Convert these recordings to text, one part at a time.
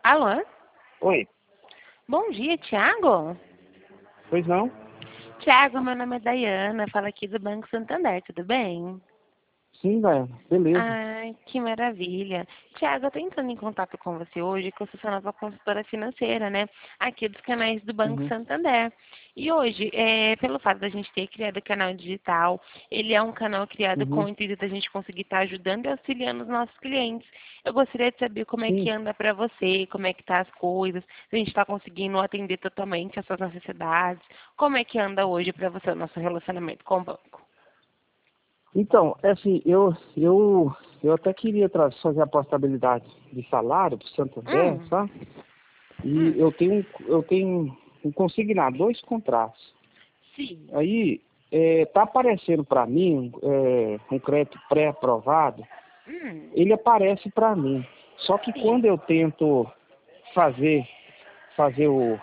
Alô? Oi, Bom dia, Thiago. pois não? Thiago, meu nome é Dayana, falo aqui do Banco Santander, tudo bem? Sim, velho, beleza. Ai, que maravilha. Tiago, eu tô entrando em contato com você hoje, que eu sou sua nova consultora financeira, né? Aqui dos canais do Banco Uhum, Santander. E hoje, pelo fato da gente ter criado o canal digital, ele é um canal criado com uhum, o intuito da gente conseguir estar ajudando e auxiliando os nossos clientes. Eu gostaria de saber como é que sim. anda para você, como é que tá as coisas, se a gente está conseguindo atender totalmente às suas necessidades. Como é que anda hoje para você o nosso relacionamento com o banco? Então, é assim, eu até queria fazer a portabilidade de salário para o Santander, Hum, sabe? E hum, eu tenho um consignado, 2 contratos. sim. Aí, tá aparecendo para mim um crédito pré-aprovado, ele aparece para mim. Só que Sim, quando eu tento fazer, fazer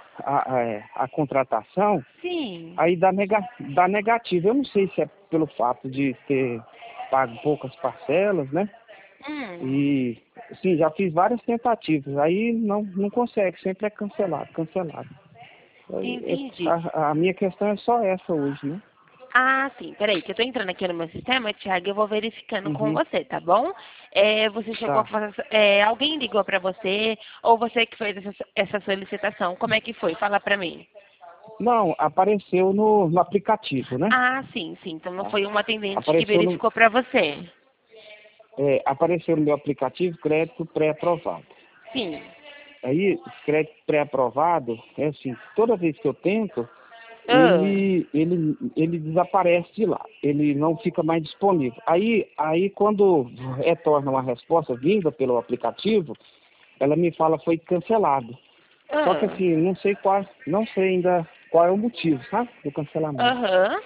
a contratação, sim. aí dá negativo. Eu não sei se é pelo fato de ter pago poucas parcelas, né? Hum, E, sim, já fiz várias tentativas. Aí não consegue, sempre é cancelado, cancelado. entendi. A minha questão é só essa hoje, né? Ah, sim. Peraí, que eu tô entrando aqui no meu sistema, Thiago, eu vou verificando com Uhum, você, tá bom? Você chegou a tá. fazer. Alguém ligou pra você? Ou você que fez essa solicitação? Como é que foi? Fala pra mim. Não, apareceu no aplicativo, né? Ah, sim, sim. Então não Ah, foi um atendente que Apareceu no, verificou pra você. apareceu no meu aplicativo crédito pré-aprovado. Sim. Aí, esse crédito pré-aprovado, é assim, toda vez que eu tento, Ah, ele desaparece de lá, ele não fica mais disponível. Aí quando retorna uma resposta vinda pelo aplicativo, ela me fala foi cancelado. Só que ah, assim, não sei ainda qual é o motivo, sabe, do cancelamento. aham.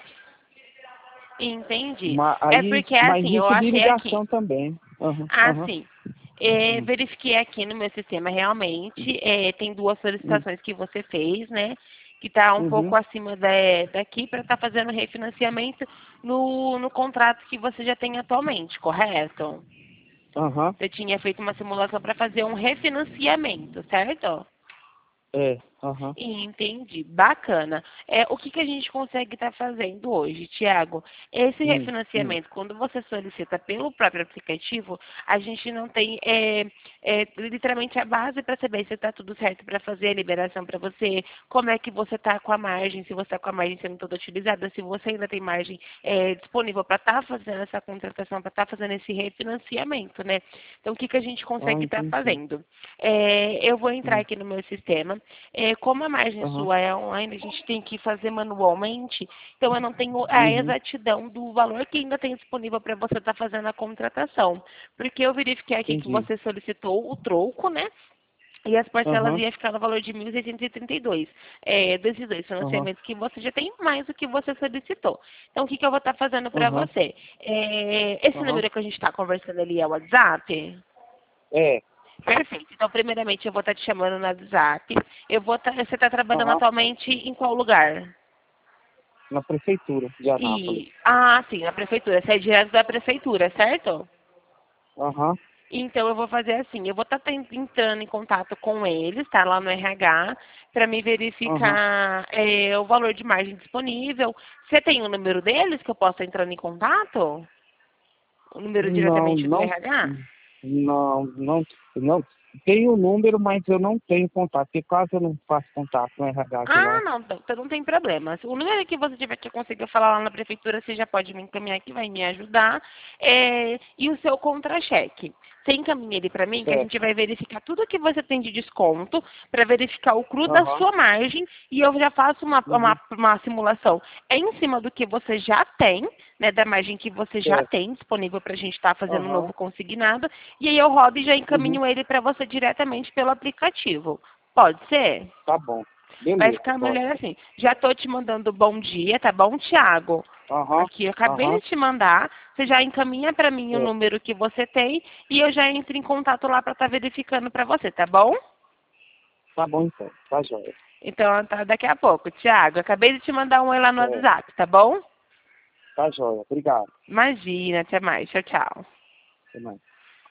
Entendi. É Aí, porque mas assim, eu recebi achei aqui. ligação também. Aham, Ah, aham. sim. Hum, Verifiquei aqui no meu sistema, realmente, tem duas hum, solicitações que você fez, né? Que está um pouco uhum, acima daqui para estar fazendo refinanciamento no contrato que você já tem atualmente, correto? aham, Você tinha feito uma simulação para fazer um refinanciamento, certo? aham, Entendi, bacana. O que a gente consegue estar fazendo hoje, Tiago? Esse hum, hum, refinanciamento, quando você solicita pelo próprio aplicativo, a gente não tem literalmente a base para saber se está tudo certo para fazer a liberação para você, como é que você está com a margem, se você está com a margem sendo toda utilizada, se você ainda tem margem disponível para estar fazendo essa contratação, para estar fazendo esse refinanciamento, né? Então, o que a gente consegue estar entendi. fazendo? Eu vou entrar Hum, aqui no meu sistema. Como a margem aham, sua é online, a gente tem que fazer manualmente, então eu não tenho a uhum, exatidão do valor que ainda tem disponível para você estar fazendo a contratação. Porque eu verifiquei aqui que entendi. você solicitou o troco, né? E as parcelas Aham, iam ficar no valor de 1.632. Desses dois aham, financiamentos que você já tem mais do que você solicitou. Então, o que eu vou estar fazendo para aham, você? Esse aham. número que a gente está conversando ali é o WhatsApp? É, Perfeito. Então, primeiramente, eu vou estar te chamando no WhatsApp. Você está trabalhando aham, atualmente em qual lugar? na prefeitura de Anápolis. Sim, na prefeitura. Você é direto da prefeitura, certo? Aham, Então, eu vou fazer assim. Eu vou estar entrando em contato com eles, tá? Lá no RH, para me aham. verificar o valor de margem disponível. Você tem o número deles que eu possa entrar em contato? O número Não, diretamente do não, RH? não. Tenho o número, mas eu não tenho contato, porque quase eu não faço contato com o RH de Ah, lá. não, então não tem problema. O número que você tiver que conseguir falar lá na prefeitura, você já pode me encaminhar que vai me ajudar. E o seu contra-cheque. Você encaminha ele para mim, que a gente Certo. vai verificar tudo que você tem de desconto, para verificar o cru da Aham, sua margem, e eu já faço uhum, uma simulação em cima do que você já tem, né, da margem que você já certo. tem disponível para a gente estar fazendo um Aham, novo consignado, e aí eu rodo e já uhum, encaminho ele para você diretamente pelo aplicativo. Pode ser? tá bom. Vai Beleza, ficar pode. melhor assim. Já tô te mandando bom dia, tá bom, Tiago? Aham, Aqui, eu acabei de aham, te mandar. Você já encaminha para mim o certo. número que você tem e eu já entro em contato lá para estar verificando para você, tá bom? Tá bom então, tá joia. Então, tá daqui a pouco. Tiago, acabei de te mandar um oi lá no Certo, WhatsApp, tá bom? tá joia. Obrigado. Imagina, até mais. Tchau, tchau. Até mais.